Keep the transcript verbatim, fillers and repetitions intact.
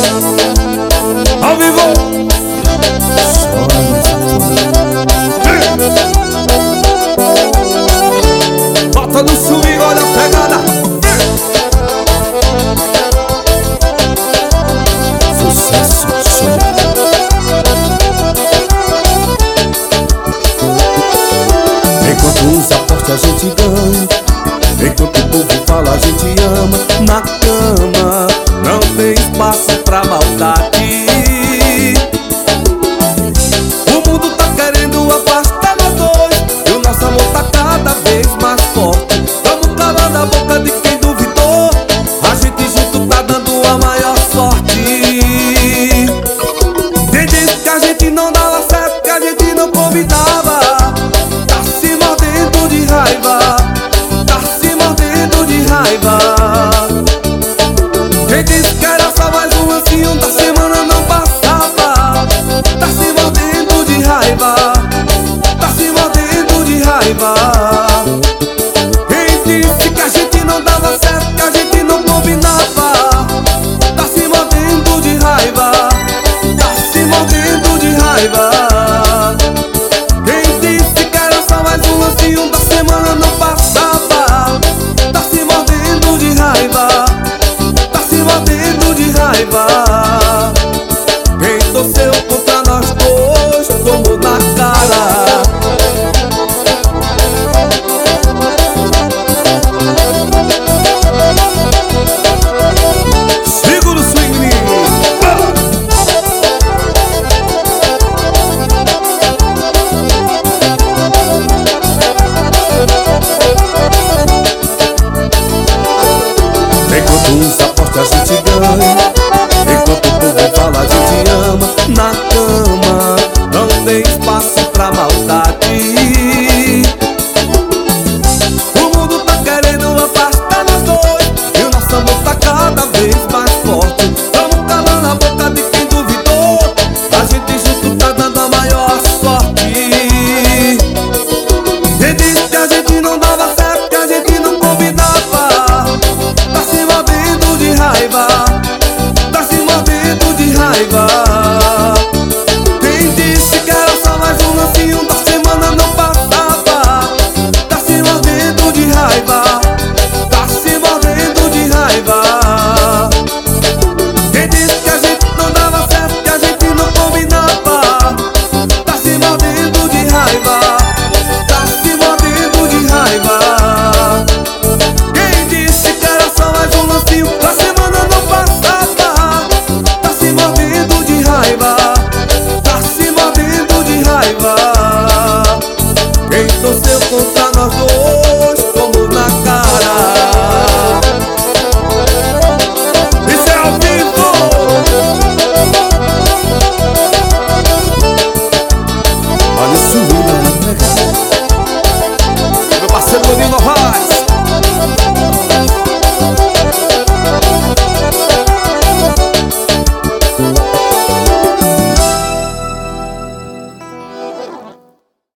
Ao vivo. Bota no swing, olha a pegada. Sucesso, enquanto uns apostam a gente ganha, enquanto o povo fala a gente ama. Na cama não tem espaço pra maldade. O mundo tá querendo afastar nós dois, e o nosso amor tá cada vez mais forte. Tamo calando a boca de quem duvidou, a gente junto tá dando a maior sorte. Quem disse que a gente não dava certo, que a gente não combinava, tá se mordendo de raiva, tá se mordendo de raiva. Quem disse que era só mais um lancinho da semana não passava, tá se mordendo de raiva, tá se mordendo de raiva. Quem disse que a gente não dava certo, que a gente não combinava, tá se mordendo de raiva, tá se mordendo de raiva. Quem disse que era só mais um lancinho da semana não passava, tá se mordendo de raiva, tá se mordendo de raiva. Quem torceu contra nós dois tomou na cara. Segura o swing, menino. Enquanto uns apostam a gente ganha, enquanto o povo fala a gente ama. Na cama não tem espaço pra maldade. O mundo tá querendo afastar nós dois, e o nosso amor tá cada vez mais forte. Tamo calando a boca de quem duvidou, a gente junto tá dando a maior sorte. Quem disse que a gente não dava certo, que a gente não combinava, tá se mordendo de raiva, tá se mordendo de raiva.